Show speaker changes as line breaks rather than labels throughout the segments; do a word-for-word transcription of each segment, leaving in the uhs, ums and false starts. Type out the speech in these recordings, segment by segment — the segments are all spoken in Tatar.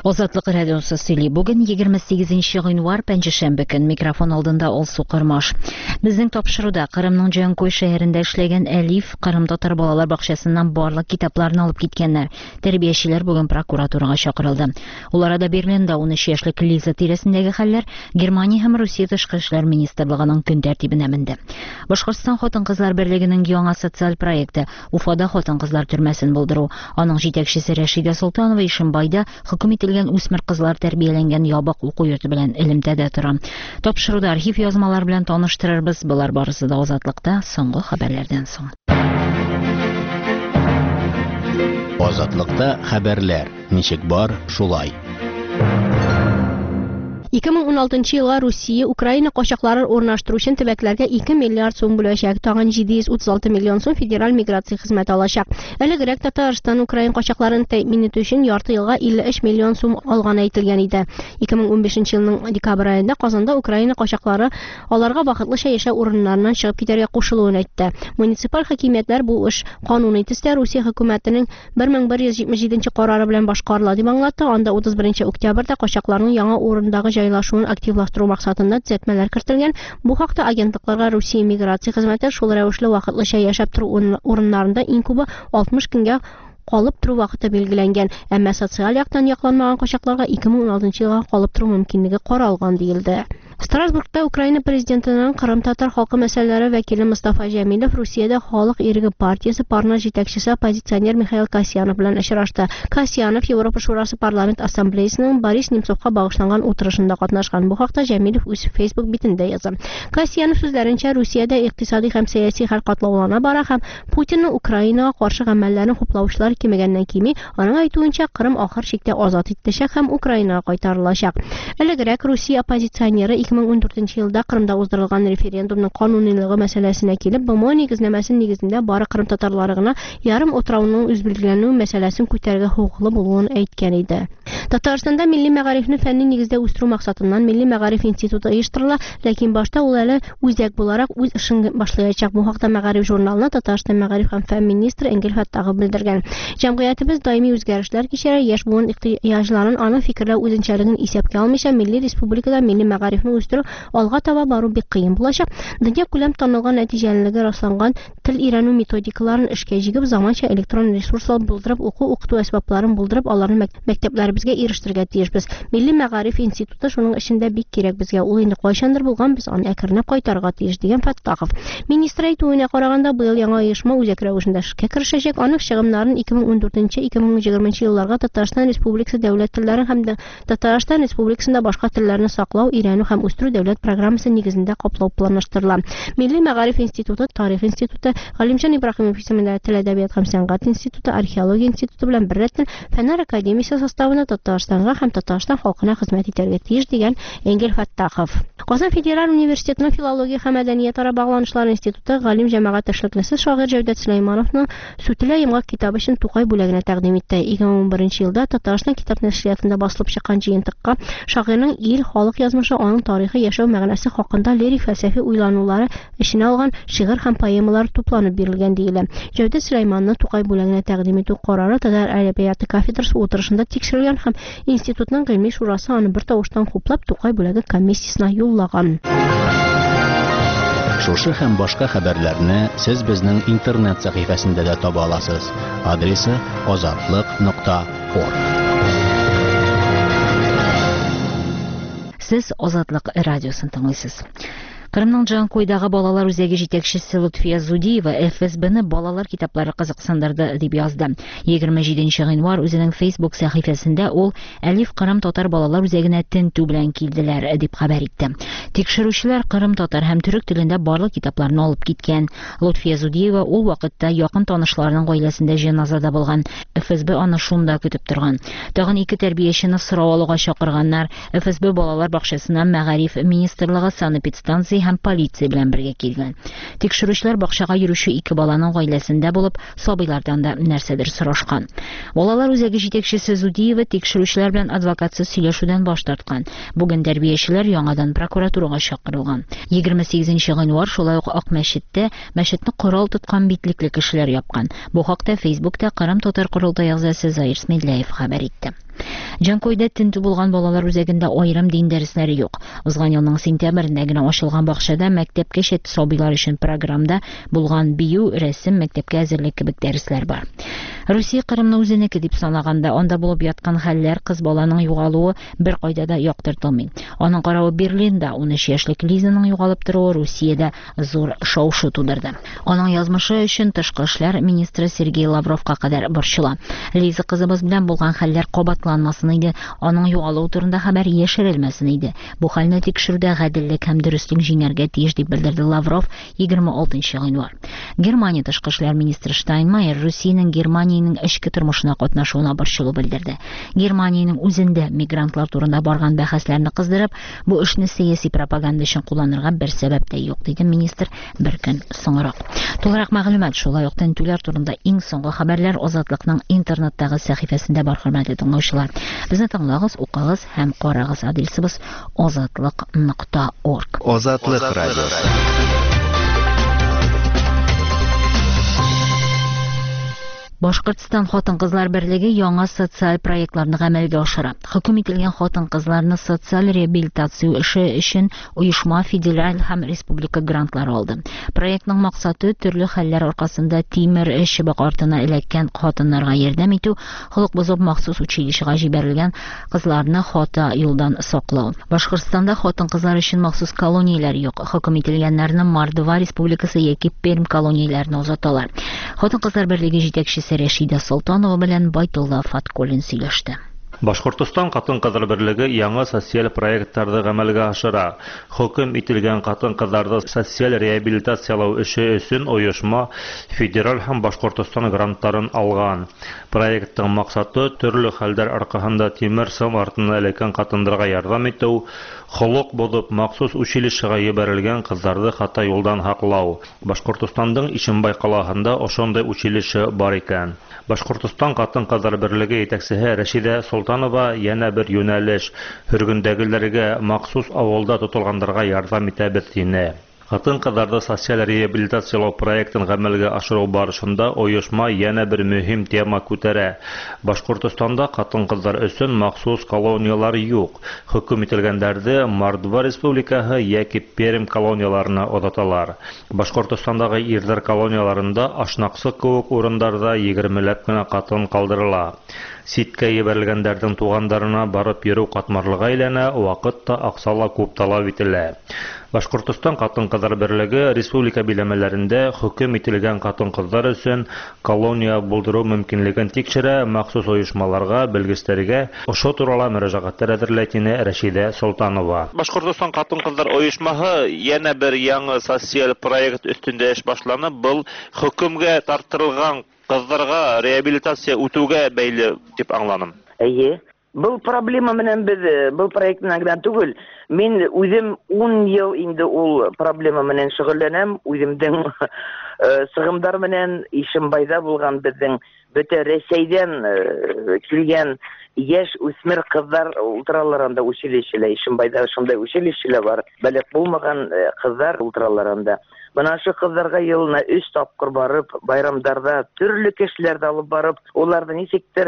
Азатлык радиосы сөйли. Бүген егерме сигезенче гыйнвар пәнҗешәмбе көн микрофон алдында Алсу Кырмаш. Безнең тапшыруда Кырымның Җанкой шәһәрендә эшләгән Әлиф Кырым татар балалар бакчасыннан барлык китапларны алып киткәннәр. Тәрбиячеләр бүген прокуратурага чакырылды. Улар да Берлинда унөч яшьлек Лиза тирәсендәге хәлләр Германия һәм Русия тышкы эшләр министрлыгының көн тәртибенә менде. Башкортстан хатын-кызлар берлегенең яңа социаль проекты Уфада хатын-кызлар төрмәсен булдыру. Аның җитәкчесе Рәшидә Солтанова Ишембайда хөкем ителгән үсмер кызлар тәрбияләнгән ябык уку йорты белән элемтәдә тора. Тапшыруда архив язмалар белән таныштырырбыз. Булар барысы да Азатлыкта соңгы хәбәрләрдән соң.
Азатлыкта хәбәрләр. Ничек бар, шулай.
ике мең уналтынчы елга Русия Украина качакларын урнаштыру өчен төбәкләргә ике миллиард сум бүләчәк. Тагын җиде йөз утыз алты миллион сум федераль миграция хезмәте алачак. Элегрәк Татарстан Украин качакларын тәэмин итү өчен ярты елга илле өч миллион сум алган әйтелгән иде. ике мең унбишенче елның декабрь аенда Казанда Украина качаклары аларга вакытлыча яшәү урыннарыннан чыгып китәргә кушылуын әйтте. Муниципаль хакимиятләр бу эш кануни төстә Русия хөкүмәтенең бер мең бер йөз җитмеш җиденче карары белән башкарыла дип аңлатты. Анда утыз беренче октябрьдә качакларның яңа урындагы җайлашуын активлаштыру максатында төзәтмәләр кертелгән. Бу хакта агентлыкларга Русия миграция хезмәте шул рәвешле вакытлыча яшәп тору урыннарында иң күбе алтмыш көнгә калып тору вакыты билгеләнгән. Әмма социаль яктан якланмаган качакларга ике мең уналтынчы елга калып тору мөмкинлеге каралган диелде. Страсбургта Украина президентының Кырым татар халкы мәсьәләләре вәкиле Мустафа Җәмилов Русиядә Халык иреге партиясе парна җитәкчесе оппозиционер Михаил Касьянов белән очрашты. Касьянов Европа шурасы парламент ассамблеясының Борис Немцовка багышланган утырышында катнашкан. Бу хакта Җәмилов үз Facebook битендә яза. Касьянов сүзләренчә, Русиядә икътисади һәм сәяси хәл катлаулана бара һәм Путинның Украинага каршы гамәлләрен хуплаучылар кимегәннән кими, аның әйтүенчә Кырым ахыр чиктә азат ителәчәк һәм Украинага кайтарылачак. Элегрәк Русия оппозиционеры ике мең ундүртенче елда Кырымда уздырылган референдумның канунилыгы мәсьәләсенә килеп, Б М O нигезнәмәсен нигезендә бары Кырым татарлары гына ярым утрауның үз билгеләнү мәсьәләсен күтәрергә хукуклы булуын әйткән иде. Татарстанда милли мәгарифне фәнни нигездә үстерү максатыннан Милли мәгариф институты оештырыла, ләкин башта ул әле үзәк буларак үз эшен башлаячак. Бу хакта Мәгариф журналына Татарстан мәгариф һәм фән министры Энгел Фәттахов белдергән. Җәмгыятебез даими үзгәрешләр кичерә, яшь буын ихтыяҗларын, аның фикерләү үзенчәлеген исәпкә алмыйча, милли республикада милли мәгарифне үстерү алга таба бару бик кыен булачак. Дөнья күләм танылган нәтиҗәлелеге расланган тел өйрәнү методикаларын эшкә җигеп, заманча электрон ресурслар булдырып, уку-укыту әсбапларын булдырып, аларны мәктәпләребезгә ирештергә тиешбез. Милли мәгариф институты шуның эчендә бик кирәк безгә. Ул инде кайчандыр булган, без аны әкренләп кайтарырга тиеш, дигән Фәттахов. Министр әйтүенә караганда, быел яңа оешма үзәк рәвешендә эшкә керешәчәк. Аның чыгымнарын ике мең ундүртенче - ике мең егерменче елларга Татарстан Республикасы дәүләт телләрен һәм Татарстан Республикасында башка телләрне саклау, өйрәнү һәм үстерү дәүләт программасы нигезендә каплау планлаштырыла. Милли мәгариф институты, Тарих институты, Галимҗан Ибраһимов исемендә Тел, әдәбият һәм сәнгать институты, Археология институты белән беррәттән Фәннәр академиясе составына Татарстанга һәм Татарстан халкына хезмәт итәргә тиеш, дигән Энгел Фәттахов. Казан Федераль университетының филология һәм мәдәният ара багланышлар институты галим җәмәгать эшлеклесе шагыйрь Җәүдәт Сөләймановның Сүтелә йомгак китабы өчен Тукай бүләгенә тәкъдим итте. ике мең унберенче елда Татарстан китап нәшриятында басылып чыккан җыентыкка шагыйрьнең ил, халык язмышы, аның тарихи яшәү мәгънәсе хакында лирик фәлсәфи уйланулары эченә алган шигырь һәм поэмалар тупланып бирелгән диелә. Җәүдәт Сөләймановны Тукай бүләгенә тәкъдим итү карары Татар әдәбияты кафедрасы утырышында тикшерелгән һәм институтның гыйльми шурасы аны бер тавыштан хуплап Тукай бүләге комиссиясына юллаган.
Шушы һәм башка хәбәрләрне сез безнең интернет сәхифәсендә дә таба аласыз. Адресы азатлык нокта орг.
Сез Азатлык радиосын тыңлыйсыз. Кырымның Җанкойдагы балалар үзәге җитәкчесе Лутфия Зудиева Эф Эс Бны балалар китаплары кызыксындырды дип язды. егерме җиденче гыйнвар үзенең Facebook сәхифәсендә ул Әлиф Кырым татар балалар үзәгенә тентү белән килделәр дип хәбәр итте. Тикшерүчеләр Кырым татар һәм төрек телендә барлык китапларны алып киткән. Лутфия Зудиева ул вакытта якын танышларының гаиләсендә җеназада булган. Эф Эс Бэ аны шунда көтеп торган. Тагын ике тәрбиячене сорау алуга чакырганнар. Эф Эс Бэ балалар бакчасына Мәгариф министрлыгы санэпидстанция һәм полиция белән бергә килгән. Тикшерүчеләр бакчага йөрүче ике баланың гаиләсендә булып, сабыйлардан да нәрсәдер сорашкан. Балалар үзәге җитәкчесе Зудиева тикшерүчеләр белән адвокатсыз сөйләшүдән баш тарткан. Бүген тәрбиячеләр яңадан прокуратура булдыруга чакырылган. егерме сигезенче гыйнвар шулай ук Ак мәчеттә мәчетне корал тоткан битлекле кешеләр япкан. Бу хакта Facebook'та Кырым татар курултай әгъзасы Заир Смедляев хәбәр итте. Җанкойда тинтү булган балалар үзәгендә аерым дин дәресләре юк. Узган елның сентябрендә генә ачылган бакчада мәктәпкәчә сабыйлар өчен программда булган бию, рәсем, мәктәпкә әзерлек кебек дәресләр бар. Русия Кырымны үзенеке дип санаганда, анда булып яткан хәлләр, кыз баланың югалуы бер кайда да яктыртылмый. Аның каравы Берлинда ун өч яшьлек Лизаның югалып торуы Русиядә зур шау-шу тудырды. Аның язмышы өчен тышкы эшләр министры Сергей Лавровка кадәр борчыла. Лиза кызыбыз белән булган хәлләр кабатланмасын иде, аның югалуы турында хәбәр яшерелмәсен иде. Бу хәлне тикшерүдә гаделлек һәм дөрестлек җиңәргә тиеш дип белдерде Лавров егерме алтынчы гыйнвар. Германия тышкы эшләр министры Штайнмайер Русиянең Германиянең эчке тормышына катнашуына борчылу белдерде. Германиянең үзендә мигрантлар турында барган бәхәсләрне кыздырып, бу эшне сәяси пропаганда өчен кулланырга бер сәбәп тә юк, диде министр бер көн соңрак. Тулырак мәгълүмат шулай ук тентүләр турында иң соңгы хәбәрләр Азатлыкның интернеттагы сәхифәсендә бар, хөрмәтле тыңлаучылар. Безне тыңлагыз, укыгыз һәм карагыз. Адресыбыз азатлык нокта орг.
Азатлык радиосы.
Башкортстан хатын-кызлар берлеге яңа социаль проектларны гамәлгә ашыра. Хөкем ителгән хатын-кызларны социаль реабилитация эше өчен оешма федераль һәм республика грантлары алды. Проектның максаты төрле хәлләр аркасында тимер чыбык артына эләккән хатыннарга ярдәм итү, холык бозып махсус училищега җибәрелгән кызларны хата юлдан саклау. Башкортстанда хатын-кызлар өчен махсус колонияләр юк. Хөкем ителгәннәрне Мордва республикасы яки Пермь колонияләренә узаталар. Хатын-кызлар берлеге җитәкчесе Рәшидә Солтанова белән Байтулла Фаткуллин сөйләште.
Башкортстан хатын-кызлар берлеге яңа социаль проектларны гамәлгә ашыра. Хөкем ителгән хатын-кызларны социаль реабилитациялау эше өчен оешма федераль һәм Башкортстан грантларын алган. Проекттың максаты төрле хәлләр аркасында тимер сым артына эләккән хатыннарга ярдәм итү, холык бозып махсус училищега җибәрелгән кызларны хата юлдан хаклау. Башкортстанның Ишембай каласында ошондай училище бар икән. Башкортстан хатын-кызлар берлеге җитәкчесе Рәшидә Солтанова яна бер юнәлеш хөргендәгеләргә махсус авылда тотылганнарга ярдәм итәбез дине. Хатын-кызларны социаль реабилитациялау проектын гамәлгә ашыру барышында оешма яна бер мөһим тема күтәрә. Башкортстанда хатын-кызлар өчен махсус колониялар юк. Хөкем ителгәннәрне Мордва республикаһы яки Пермь колонияларына озаталар. Башкортстандагы ирләр колонияларында ашнаксы кебек урыннарда егермеләп кенә хатын калдырыла. Ситкә ебәрелгәннәрнең туганнарына барып йөрү катмарлыга әйләнә, вакыт та, аксала күп талап ителә. Башкортстан хатын-кызлар берлеге республика биләмәләрендә хөкем ителгән хатын-кызлар өчен колония булдыру мөмкинлеген тикшерә, махсус оешмаларга, белгечләргә ошо турыда мөрәҗәгатьләр әзерләтине Рәшидә Солтанова. Башкортстан хатын-кызлар оешмаһы яна бер яңа социаль проект өстендә эш башланып, был хөкемгә тартырылган кызларга реабилитация үтүгә бәйле дип аңланым.
Әйе. Бұл проблема менән без, бұл проектның генә түгел. Мин үзем ун ел инде ул проблема менән шөгыльләнәм. Үземнең сыгымдар менән Ишембайда булган безнең бөтә Рәсәйдән килгән яшь үсмер кызлар ултраларында училищеләр, Ишембайда шундай училищеләр бар. Бәлек булмаган кызлар ултраларында. Бына шу кызларга елына өч тапкыр барып, байрамдарда төрле кешеләрдә алып барып, уларны ничектер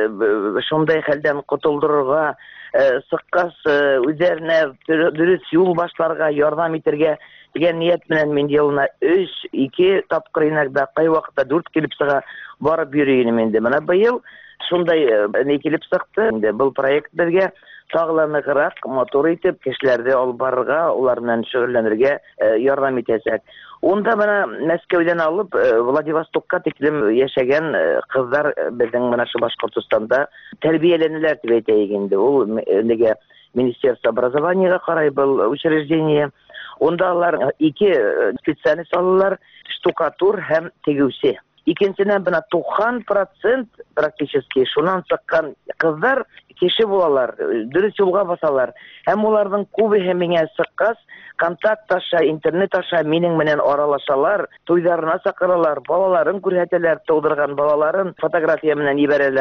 шундай хәлдән котылдырырга, сыккас үзләренә дөрес юл башларга, ярдәм итәргә дигән ният белән мин елына өч, ике тапкыр инәгдә, кай вакытта дүрт килеп сыга барып йөрим инде. Менә быел шундай не килеп сыкты. Инде бу проект безгә сагланыграк, мотор итеп кешеләрне алып барырга, улар белән шөгыльләнергә ярдәм итәсәк. Онда менә Мәскәүдән алып Владивостокка тиклем яшәгән кызлар безнең менә шу Башкортстанда тәрбияләнәләр дип әйтәйек инде. Ул нигә Министерство образованиега карай был учреждение. Онда алар ике специалист алалар, штукатур һәм тегүче. Икенчедән бына туксан процент практически шуннан сыккан кызлар кеше булалар, дөрес юлга басалар. Һәм уларның күбеһе миңа сыккас, контакт аша, интернет аша минең менән аралашалар, туйларына сакыралар, балаларын күрһәтәләр, тудырган балаларын фотография менән ибәрәләр.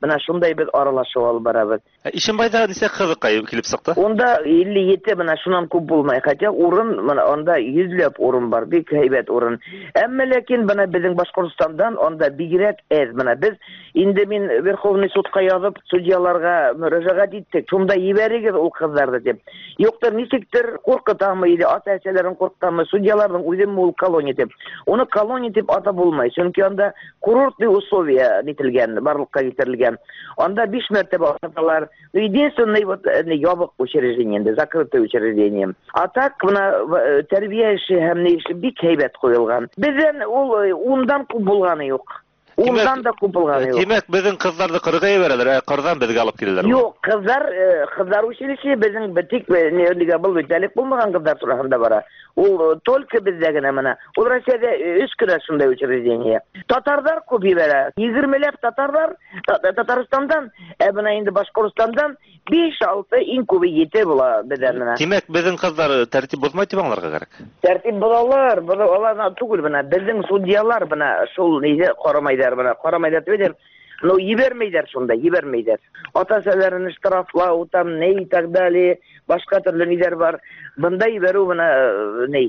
Менә шундай без аралашып алып барабыз.
Ишембайда нисә кызыкай килеп сыкты?
Онда илле җиде менә шуннан күп булмай. Хотя урын менә анда йөзләп урын бар, бик һәйбәт урын. Әмма ләкин менә безнең Башкортстандан анда бигрәк әз. Менә без инде мин Верховный судка язып, судьяларга мөрәҗәгать иттек. Шунда ебәрегез ул кызларды дип. Юктыр, ничектер куркытамы иде, ата-әсәләрен куркытамы, судьяларның үзем ул колония дип. Уны колония дип ата булмай. Чөнки анда курортный условия нителгән, барлыкка китерелгән. Анда биш мәртәбә аталар. Единственное вот ябык учреждение, закрытое учреждение. А так менә тәрбия эше һәм ни эше бик һәйбәт куелган. Бездән ул ундан күп булганы юк. Ундан да күп булганы юк.
Димәк, безнең кызларды кырга ибәрәләр, кырдан безгә алып киләләр.
Юк, кызлар, кызлар училище безнең битик нигә бул битәлек булмаган кызлар турында бара. Ул только бездә генә менә. Ул Россиядә өч кенә шундай учреждение. Татарлар күп ибәрә. егермеләп татарлар Татарстандан, ә менә инде Башкортстандан биш-алты иң күбе җитә була бездән менә.
Димәк, безнең кызлар тәртип бозмай дип аңларга кирәк.
Тәртип булалар, булалар түгел менә. Безнең судьялар менә шул нидә карамайдар менә, карамайдар дидер. Ну, ебәрмәйдәр шунда, ебәрмәйдәр. Ата-әсәләрен штрафлау, там, не и так далее, башка төрле нидер бар. Бында ебәрү менә не.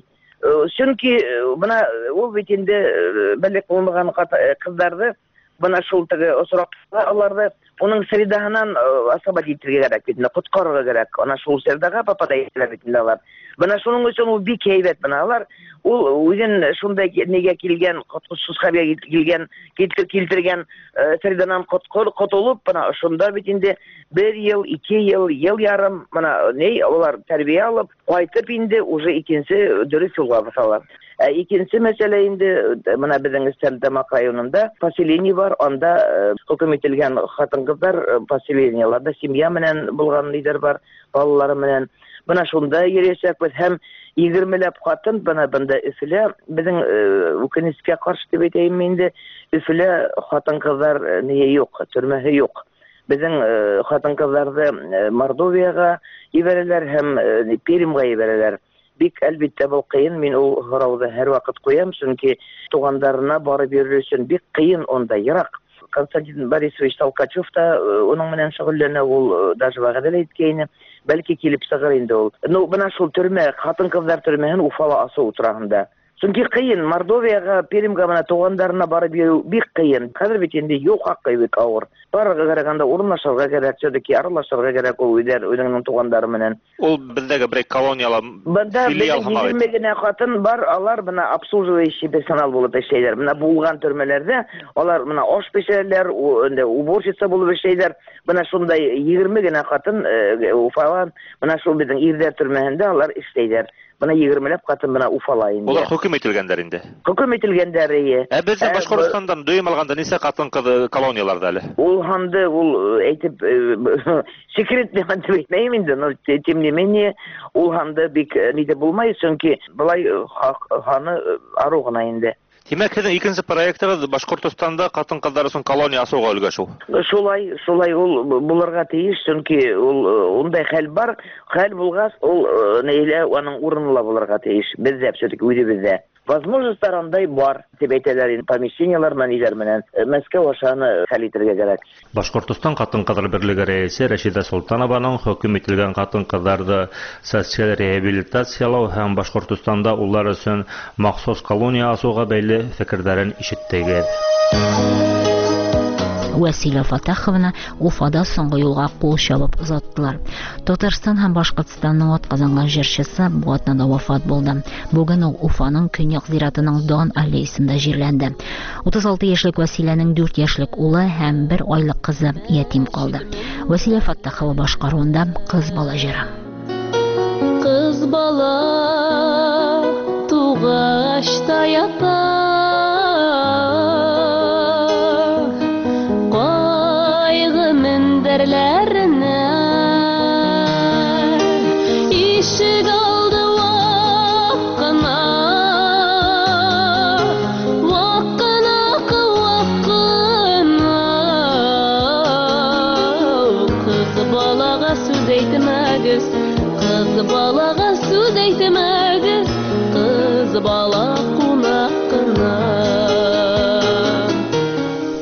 Чөнки менә ул бит инде бәлек булмаган кызларды менә шул теге осраклар аларды уның средасынан асаба итәргә кирәк бит, коткарырга кирәк. Ана шул средага попадайлар бит алар. Менә шуның өчен ул бик һәйбәт менә алар. Ул үзен шундай нигә килгән, коткысыз хәбәр килгән, килтергән средадан котылып, менә шунда бит инде бер ел, ике ел, ел ярым менә не алар тәрбия алып, кайтып инде уже икенче дөрес юлга басалар. Икенче мәсьәлә инде менә безнең Стәмтамак районында поселение бар, анда хөкем ителгән хатын-кызлар поселениеларда семья менән булган лидер бар, балалары менән. Менә шунда йөрәчәкбез һәм егермеләп хатын менә бында Өфөлә безнең үкенечкә каршы дип әйтәм инде Өфөлә хатын-кызлар ние юк, төрмәһе юк. Безнең хатын-кызларды Мордовияга ибәрәләр һәм Пермьгә ибәрәләр. Бик әлбәттә бу кыен, мин ул һорауда һәр вакыт куям, чөнки тугандарына барып йөрү өчен бик кыен онда ерак. Константин Борисович Толкачев та уның менән шөгыльләнә, ул даже вәгъдә иткәйне, бәлки килеп сыгыр инде ул. Ну, менә шул төрмә, хатын-кызлар төрмәһен Уфала асу турында. Чөнки кыен, Мордовияга, Пермьгә менә тугандарына барып йөрү бик кыен. Хәзер бит инде юк хакы бик авыр. Барырга кирәгәндә урынлашырга кирәк, сөдәки аралашырга кирәк ул үзләр үзенең тугандары менән.
Ул бездәге бер колониялар филиал һәм
егерме генә хатын бар, алар менә обслуживающий персонал булып эшләйләр. Менә булган төрмәләрдә алар менә аш пешерәләр, инде уборщица булып эшләйләр. Менә шундай егерме генә хатын Уфага, менә шул безнең Ирдәр төрмәһендә алар эшләйләр. Менә егермеләп хатын менә Уфала инде.
Улар хөкем ителгәннәр инде.
Хөкем ителгәннәр ие.
Ә бездә Башкортстандан дөйм алганда нисә хатын-кыз колонияларда әле?
Ул ханды ул әйтеп секретный ханды әйтмәйм инде, но тем не менее ул ханды бик ниде булмай, чөнки былай ханы ару гына инде.
Димәк, һезнең икенче проектыгыз Башкортстанда хатын-кызлар өчен колония асуга өлгәшү.
Шулай, шулай ул булырга тиеш, чөнки ул ундай хәл бар, хәл булгас, ул нәйлә аның урынлы булырга тиеш. Бездә все-таки үзебездә. Возможностьлар андай бар, дип әйтәләр, помещениялар менән менән Мәскәү ашаны хәл итәргә кирәк.
Башкортстан хатын-кызлар берлеге рәисе Рәшидә Солтанованың хөкем ителгән хатын-кызларны социаль реабилитациялау һәм Башкортстанда улар өчен махсус колония асуга бәйле фикерләрен ишеттегез.
Василия Фатаховна Уфада соңгы юлга кул чабып озаттылар. Татарстан һәм Башкортстанның атказанган җырчысы бу атнада вафат булды. Бүген ул Уфаның Көньяк зиратының Дан аллеясында җирләнде. утыз алты яшьлек Василиянең дүрт яшьлек улы һәм бер айлык кызы ятим калды. Василия Фатахова башкаруында кыз бала җыры.
Кыз бала тугашта ята ишек алды вакына вакына вакына кыз балага сүз әйтмәгез, кыз балага сүз әйтмәгез, кыз бала кунак кына.
Бүген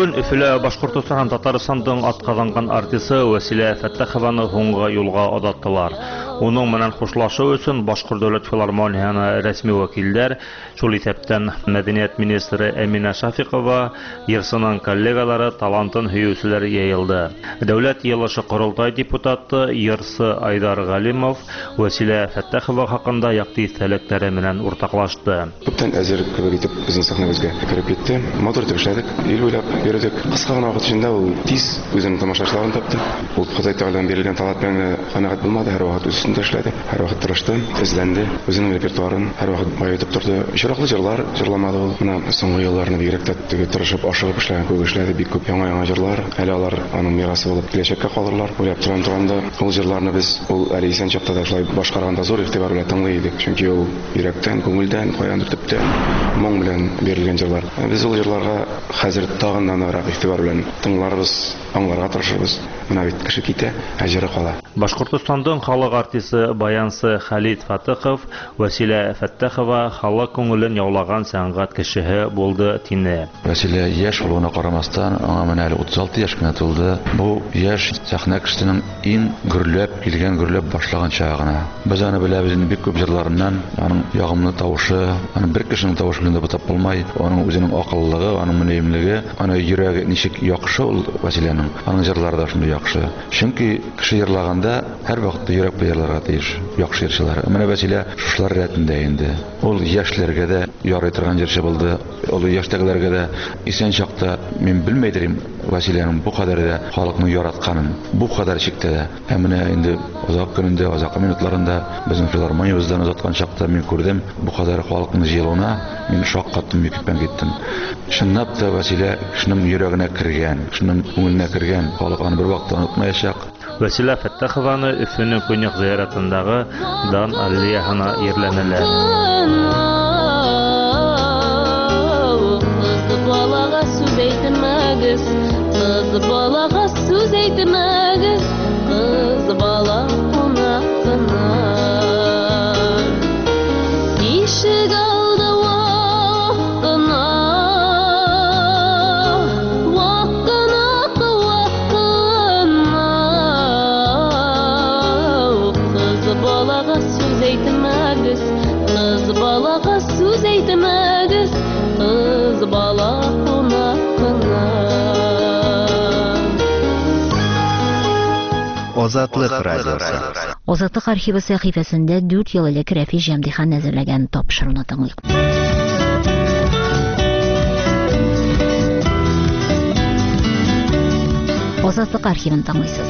Бүген Өфөлә Башкортстан Татарстандың атказанган артисты Василия Фәттәхованы һуңгы юлга озаттылар. Уның менән хушлашу өчен Башкорт дәүләт филармониясына рәсми вәкилләр, шул исәптән Мәдәният министры Әминә Шафикова, Ерсының коллегалары, талантын һөючеләр яйылды. Дәүләт йылышы корылтай депутаты Ерсы Айдар Галимов Василия Фәттәхова хакында якты истәлекләре менән уртаклашты.
Күптән әзер кебек итеп безнең сәхнәбезгә кереп китте. Мотор итеп эшләдек, ил буйлап йөрдек. Кыска гына вакыт içендә ул тиз үзенең тамашачыларын тапты. Ул Ходай Тәгаләдән бирелгән талант белән канәгать булмады, һәр вакыт үстендә эшләде, һәр вакыт тырышты, эзләнде, үзенең репертуарын һәр вакыт баетып торды. Җыраклы җырлар җырламады ул. Менә соңгы елларны бигрәк тә тырышып, ашыгып эшләгән, күп эшләде, бик күп яңа-яңа җырлар. Әле алар аның мирасы булып киләчәккә калырлар. Уйлап торган турында ул җырларны без ул әле исән чакта да шулай башкарганда зур игътибар белән тыңлый идек. Чөнки ул йөрәктән, күңелдән, каяндыр төптән моң белән бирелгән җырлар. Без ул җырларга хәзер тагын ныграк игътибар белән тыңларбыз, аңларга тырышабыз. Менә бит кеше китә, әҗере кала.
Башкортстандың халык артисты Баянсы Халид Фатыхов Василия Фәттәхова халык күңелен яулаган сәнгать кешеһе булды тине.
Василия яшь булуына карамастан, аңа менә әле утыз алты яшь кенә тулды. Бу яшь сәхнә кешесенең иң гөрләп килгән, гөрләп башлаган чагына. Без аны беләбез инде бик күп җырларыннан, аның ягымлы тавышы, аның бер кешенең тавышы белән дә бутап булмай, аның үзенең акыллыгы, аның мөнаемлеге, аны йөрәге ничек яхшы ул Василияның. Аның җырлары да шундый яхшы. Чөнки кеше җырлаганда һәр вакытта йөрәк берләргә тиеш, яхшы җырчылар. Менә Василия шушлар рәтендә инде. Ул яшьләргә дә ярый торган җырчы булды. Ул яшьтәгеләргә дә исән чакта мин белмәйдем Василияның бу кадәр дә халыкны яратканын, бу кадәр чиктә дә. Һәм менә инде озак көнендә, озак минутларында безнең филармониябыздан озаткан чакта мин күрдем, бу кадәр халыкның җыелуына мин шаккаттым, микипән киттем. Чынлап та Василия кешенең йөрәгенә кергән, кешенең күңеленә кергән, халык аны бер вакытта унытмаячак.
Василия Фәттәхованы Өфөнең Көньяк зыяратындагы Дан аллеяһына ерләнәләр.
Кыз балага сүз әйтмәгез, кыз балага сүз әйтмәгез, кыз бала кунакына. Ишек алды вакына, вакына вакына. Кыз балага сүз әйтмәгез, кыз балага сүз әйтмәгез, кыз бала кунакына.
Азатлык радиосы.
Азатлык архивы сәхифәсендә дүрт ел элек Рәфи Җәмдихан әзерләгән тапшыруны тыңлыйк. Азатлык архивын тыңлыйсыз.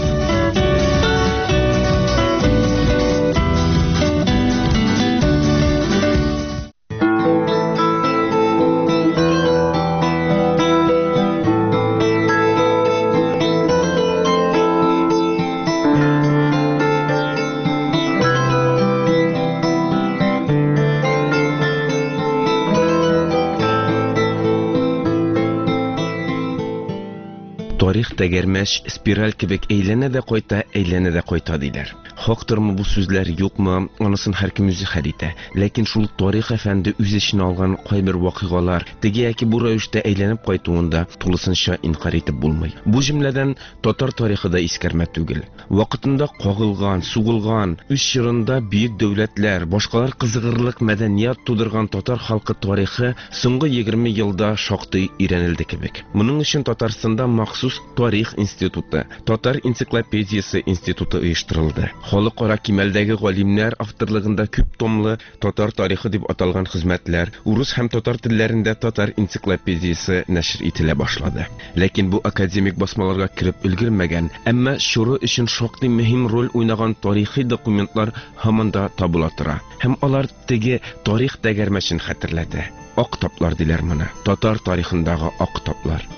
Тарих тәгәрмәч спираль кебек әйләнә дә кайта, әйләнә дә кайта диләр. Хактырмы бу сүзләр, юкмы, анысын һәркем үзе хәл итә. Ләкин шул тарих әфәнде үз эченә алган кайбер вакыйгалар теге яки бу рәвештә әйләнеп кайтуында тулысынча инкар итеп булмый. Бу җөмләдән татар тарихы да искәрмә түгел. Вакытында кагылган, сугылган, үз чорында бөек дәүләтләр, башкалар кызыгырлык мәдәният тудырган татар халкы тарихы соңгы егерме елда шактый өйрәнелде кебек. Моның өчен Татарстанда махсус тарих институты, татар энциклопедиясе институты оештырылды. Халыкара кимәлдәге галимнәр авторлыгында күп томлы татар тарихы дип аталган хезмәтләр урыс һәм татар телләрендә татар энциклопедиясе нәшр ителә башлады. Ләкин бу академик басмаларга кирип өлгермәгән, әмма шуры өчен шактый мөһим роль уйнаган тарихи документлар һаман да табыла тора. Һәм алар теге тарих тәгәрмәчен хәтерләтә. Ак таплар диләр моны. Татар тарихындагы ак таплар.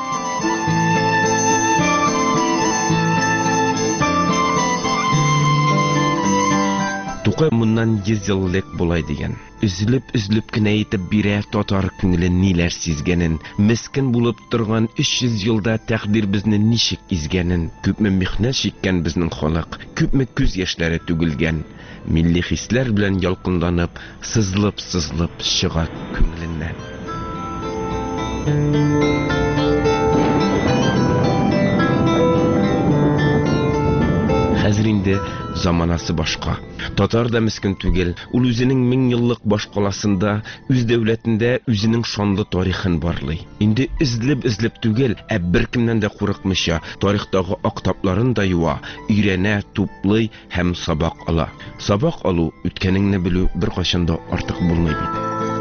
Тукай моннан йөз еллык булай дигән. Үзлеп-үзлеп кенә итеп бирә татар күңеле ниләр сизгәнен, мескен булып торган өч йөз елда тәкъдир безне ничек изгәнен, күпме михнәт чиккән безнең халык, күпме күз яшьләре түгелгән, милли хисләр белән ялкынланып, сызлып-сызлып чыга күңеленнән. хәзер инде заманасы башка. Татар да мискин түгел, ул үзенең мең еллык башкаласында, үз дәүләтендә үзенең шанлы тарихын барлый. Инде излеп-излеп түгел, ә беркемнән дә курыкмыйча, тарихтагы актапларын да юа, өйрәнә, туплый һәм сабак ала. Сабак алу, үткәнеңне белү беркайчан да артык булмый бит.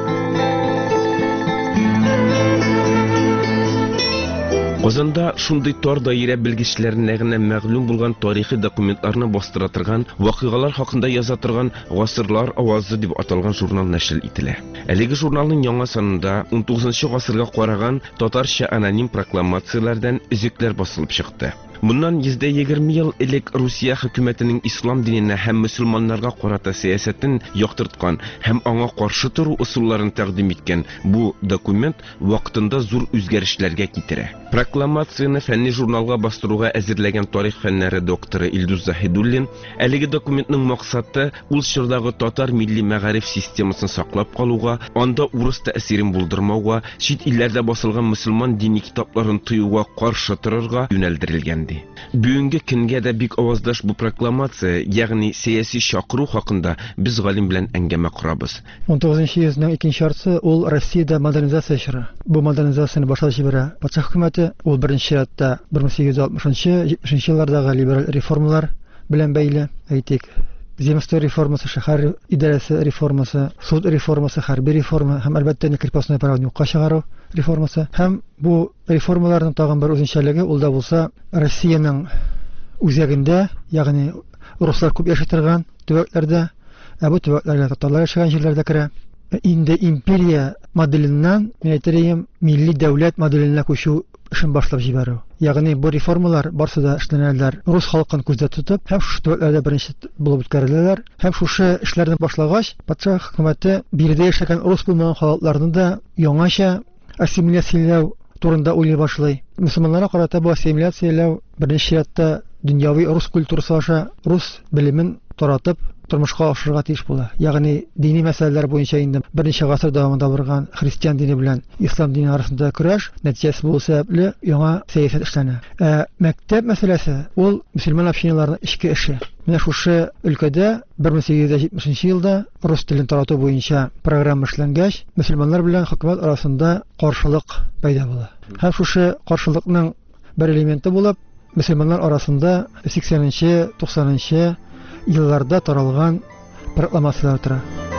Казанда шундый тар даирә белгечләренә генә мәгълүм булган тарихи документларны бастыра торган, вакыйгалар хакында яза торган "Гасырлар авазы" дип аталган журнал нәшер ителә. Әлеге журналның яңа санында он тугызынчы гасырга караган татарча аноним прокламацияләрдән өзекләр басылып чыкты. Bundan yüzde yigirme ел элек Русия хөкүмәтенең ислам диненә һәм мөселманнарга карата сәясәтен яктырткан һәм аңа каршы тору усулларын тәкъдим иткән бу документ вакытында зур үзгәрешләргә китерә. Прокламацияны фәнни журналга бастыруга әзерләгән тарих фәннәре докторы Илдус Заһидуллин, әлеге документның максаты ул чордагы татар милли мәгариф системасын саклап калуга, анда урыс тәэсирен булдырмауга, чит илләрдә басылган мөселман дини китапларын тыюга каршы торырга юнәлдерелгән. Бүгенге көнгә дә бик аваздаш бу прокламация, ягъни сәяси чакыру хакында без галим белән әңгәмә корабыз.
он тугызынчы йөзнең икенче яртысы ул Россиядә модернизация чоры. Бу модернизацияны башлап җибәрә патша хөкүмәте. Ул беренче чиратта мең сигез йөз алтмышынчы җитмешенче еллардагы либераль реформалар белән бәйле, әйтик, земство реформасы, шәһәр идарәсе реформасы, суд реформасы, хәрби реформа һәм әлбәттә крепостное право юкка чыгару реформасы. Һәм бу реформаларның тагын бер үзенчәлеге ул да булса Россиянең үзәгендә, ягъни руслар күп яши торган төбәкләрдә, ә бу төбәкләргә татарлар яшәгән җирләрдә керә. Инде империя моделеннән, мин әйтәм, милли дәүләт моделенә күчү эшен башлап җибәрү. Ягъни бу реформалар барсы да эшләнәләр рус халкын күздә тотып, һәм шушы төбәкләрдә беренче булып үткәреләләр. Һәм шушы эшләрне башлагач, патша хөкүмәте биредә яшәгән рус булмаган халыкларны да яңача ассимиляцияләү турында уйлый башлый. Мөселманнарга карата бу ассимиляцияләү беренче чиратта дөньяви рус культурасы аша рус белемен таратып тормышка ашырга тиеш була. Ягъни дини мәсьәләләр буенча инде берничә гасыр дәвамында барган христиан дине белән ислам дине арасында көрәш нәтиҗәсе булу сәбәпле яңа сәясәт эшләнә. Ә мәктәп мәсьәләсе ул мөселман общиналарының ичке эше. Менә шушы өлкәдә мең сигез йөз җитмешенче елда рус телен тарату буенча программа эшләнгәч, мөселманнар белән хөкүмәт арасында каршылык пайда була. Һәм шушы каршылыкның бер элементы булып, мөселманнар арасында сиксәненче туксанынчы елларда таралган прокламациялар тора.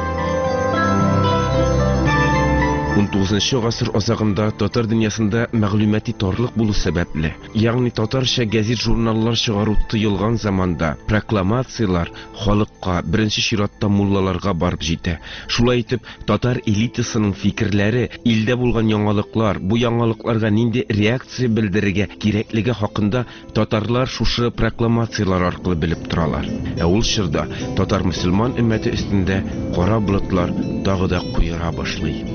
он тугызынчы гасыр азагында татар дөньясында мәгълүмати тарлык булу сәбәпле, ягъни татарча гәзит журналлар чыгару тыелган заманда прокламациялар халыкка, беренче чиратта муллаларга барып җитә. Шулай итеп, татар элитасының фикерләре, илдә булган яңалыклар, бу яңалыкларга нинди реакция белдерергә кирәклеге хакында татарлар шушы прокламациялар аркылы белеп торалар. Ә ул чорда татар мөселман өммәте өстендә кара болытлар тагы да куера башлый.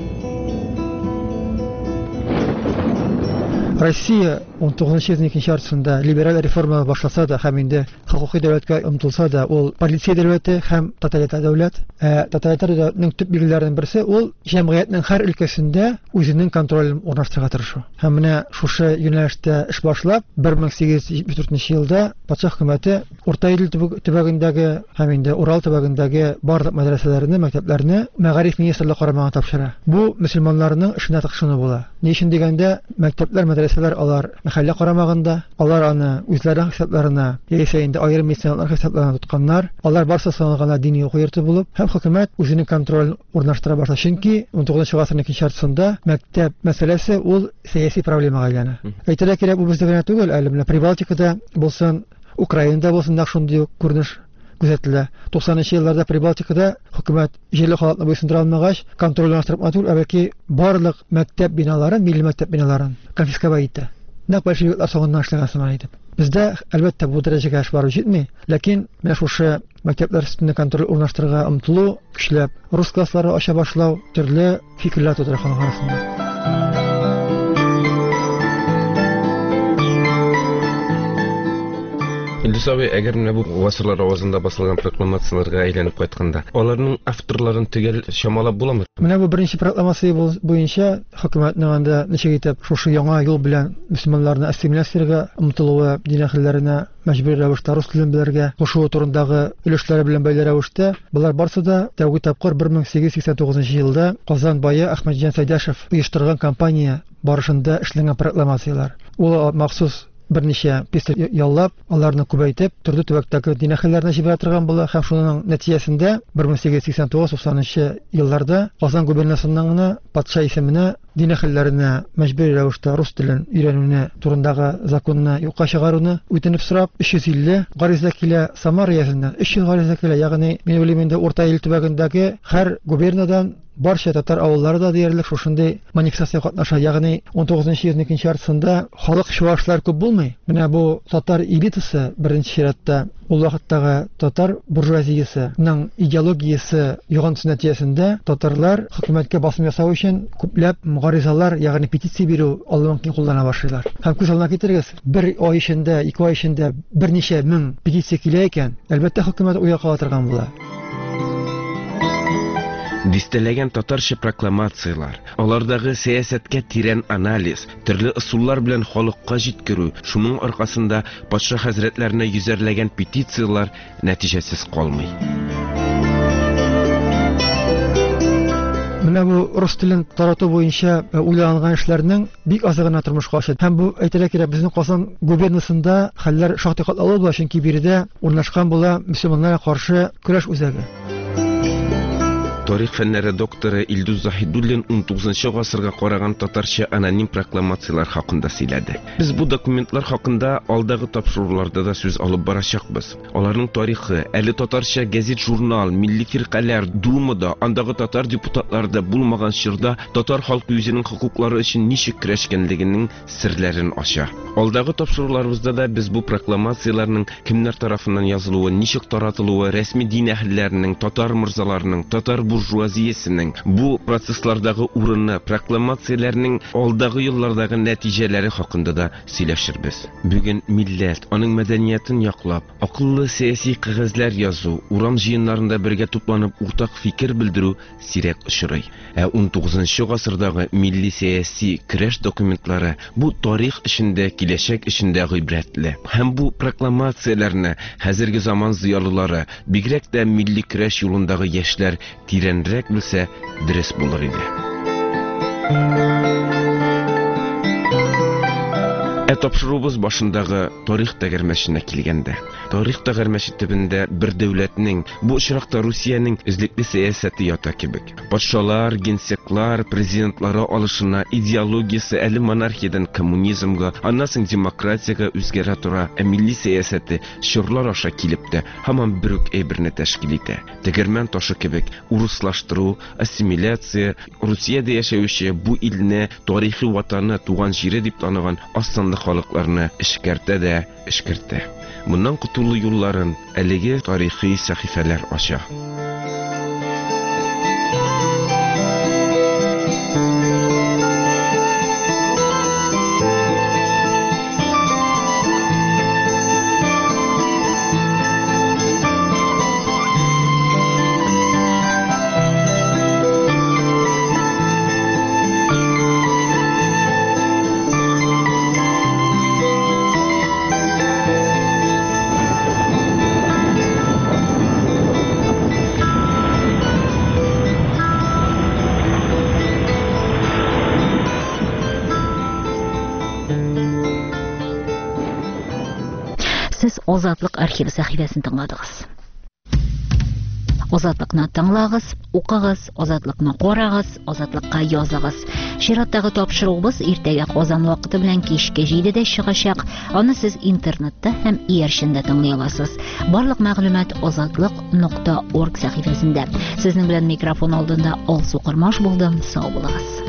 Россия он тугызынчы йөзнең икенче яртысында либераль реформалар башласа да, һәм инде хокукый дәүләткә омтылса да, ул полиция дәүләте һәм тоталитар дәүләт. Ә тоталитар дәүләтнең төп билгеләреннән берсе ул җәмгыятьнең һәр өлкәсендә үзенең контролен урнаштырырга тырышу. Һәм менә шушы юнәлештә эш башлап, мең сигез йөз җитмеш дүртенче елда патша хөкүмәте Урта Идел төбәгендәге һәм инде Урал төбәгендәге барлык мәдрәсәләрне, мәктәпләрне мәгариф министрлыгы карамагына тапшыра. Бу мөселманнарның эшенә тыкшыну була. Ни өчен дигәндә, мәктәпләр, мәдрәсәләр алар мәхәллә карамагында, алар аны үзләренең хисапларына, яисә инде аерым миссионерлар хисапларына тотканнар, алар барсы саналган дини уку йорты булып, һәм хөкүмәт үзенең контролен урнаштыра башлый. Чөнки он тугызынчы гасырның икенче яртысында мәктәп мәсьәләсе ул сәяси проблемага әйләнә. Әйтергә кирәк, бу бездә генә түгел, әле менә Прибалтикада булсын, Украинада булсын да шундый күренеш күзәтелә. туксанынчы елларда Прибалтикада хөкүмәт җирле халыкны буйсындыра алмагач, контрольне аштырып матур, әбәки барлык мәктәп биналарын, милли мәктәп биналарын конфисковать итә. Нәкъ большевиклар соңыннан эшләгән сыман итеп. Бездә әлбәттә бу дәрәҗәгә эш бару җитми, ләкин менә шушы мәктәпләр өстендә контроль урнаштырырга омтылу, көчләп рус класслары ача башлау, төрле фикерләр тудыра халык арасында.
Инде Илдус абый, әгәр менә бу гасырлар авазында басылган прокламацияларга әйләнеп кайтканда, аларның авторларын төгәл чамалап буламы?
Менә бу беренче прокламация буенча хөкүмәтнең анда ничек итеп шушы яңа юл белән мөселманнарны ассимиляциягә омтылуы, дин әһелләренә мәҗбүри рәвештә рус телен белергә кушуы турындагы өлешләре белән бәйле рәвештә, булар барсы да тәүге тапкыр бер мең сигез йөз сиксән тугызынчы елда Казан бае Әхмәтҗан Сәйдәшев оештырган кампания барышында эшләнгән прокламациялар. Ул махсус берничә пистоль яллап, аларны күбәйтеп, төрле төбәктәге дин әһелләренә җибәрә торган була һәм шуның нәтиҗәсендә бер мең сигез йөз сиксән тугыз туксанынчы елларда Казан губернасының гына патша исеменә дин әһелләренә мәҗбүри рәвештә рус телен өйрәнүне турындагы законны юкка чыгаруны үтенеп сорап өч йөз илле гариза килә Самар районыннан, өч йөз гариза килә, ягъни мин уйлыйм инде Урта Ил төбәгендәге һәр губернадан барча татар авыллары да диярлек шушындый манифестация катнаша, ягъни он тугызынчы йөзнең икенче яртысында халык чуашлар күп булмый. Менә бу татар элитасы беренче чиратта ул вакыттагы татар буржуазиясының идеологиясе йогынтысы нәтиҗәсендә татарлар хөкүмәткә басым ясау өчен күпләп гаризалар, ягъни петиция бирү алымын куллана башлыйлар. Һәм күз алдына китерегез, бер ай эчендә, ике ай эчендә берничә мең петиция килә икән, әлбәттә хөкүмәт уяка торган була.
Дистәләгән татарча прокламациялар, алардагы сәясәткә тирән анализ, төрле ысуллар белән халыкка җиткерү, шуның аркасында патша хәзрәтләренә йөзәрләгән петициялар нәтиҗәсез калмый.
Менә бу рус телен тарату буенча уйланган эшләрнең бик азы гына тормышка аша. Һәм бу әйтергә кирәк, безнең Казан губернасында хәлләр шактый катлаулы була, чөнки биредә урнашкан була мөселманнарга каршы көрәш үзәге.
Тарих фәннәре докторы Илдус Заһидуллин он тугызынчы гасырга караган татарча аноним прокламациялар хакында сөйләде. Без бу документлар хакында алдагы тапшыруларда да сүз алып барачакбыз. Аларның тарихы, әле татарча гәзит, журнал, милли фиркалар, думада, андагы татар депутатларда булмаган чорда татар халкы үзенең хукуклары өчен ничек көрәшкәнлегенең серләрен ача. Алдагы тапшыруларыбызда да без бу прокламацияларның кемнәр тарафыннан язылуы, ничек таратылуы, рәсми дин әһелләренең, татар мырзаларының, татар буржуазиясенең бу процесслардагы урыны, прокламацияләрнең алдагы еллардагы нәтиҗәләре хакында да сөйләшербез. Бүген милләт аның мәдәниятен яклап, акыллы сәяси кагазьләр язу, урам җыеннарында бергә тупланып уртак фикер белдерү сирәк очрый. Ә он тугызынчы гасырдагы милли сәяси көрәш документлары бу тарих эчендә, киләчәк эчендә гыйбрәтле. Һәм бу прокламацияләрне хәзерге заман зыялылары, бигрәк тә милли көрәш юлындагы яшьләр тирәнрәк белсә, дөрес булыр иде. Ә тапшырубыз башындагы тарих тәгәрмәченә килгәндә, тарих тәгәрмәче төбендә бер дәүләтнең, бу очракта Русиянең излекле сәясәте ята кебек. Патшалар, генсеклар, президентлары алышына, идеологиясе әле монархиядан коммунизмга, аннан соң демократиягә үзгәрә тора, ә милли сәясәте чорлар аша килеп тә һаман бер үк әйберне тәшкил итә. Тәгәрмән ташы кебек уруслаштыру, ассимиляция, Русиядә яшәүче бу илне тарихи ватаны, туган җире дип таныган ассанлы халыкларны эшкәртә дә эшкәртә. Моннан кутулу юлларын әлеге тарихи сәхифәләр ача.
Siz Озатлык архивы сәхифәсен тыңладыгыз. Озатлыкны тыңлагыз, укыгыз, Озатлыкны карагыз, Озатлыкка языгыз. Чираттагы тапшыруыбыз иртәгә Казан вакыты белән кичке җидедә чыгачак. Аны сез интернетта һәм иярчендә тыңлый аласыз. Барлык мәгълүмат озатлык нокта орг сәхифәсендә. Сезнең белән микрофон алдында Алсу Кырмаш булдым. Сау булыгыз.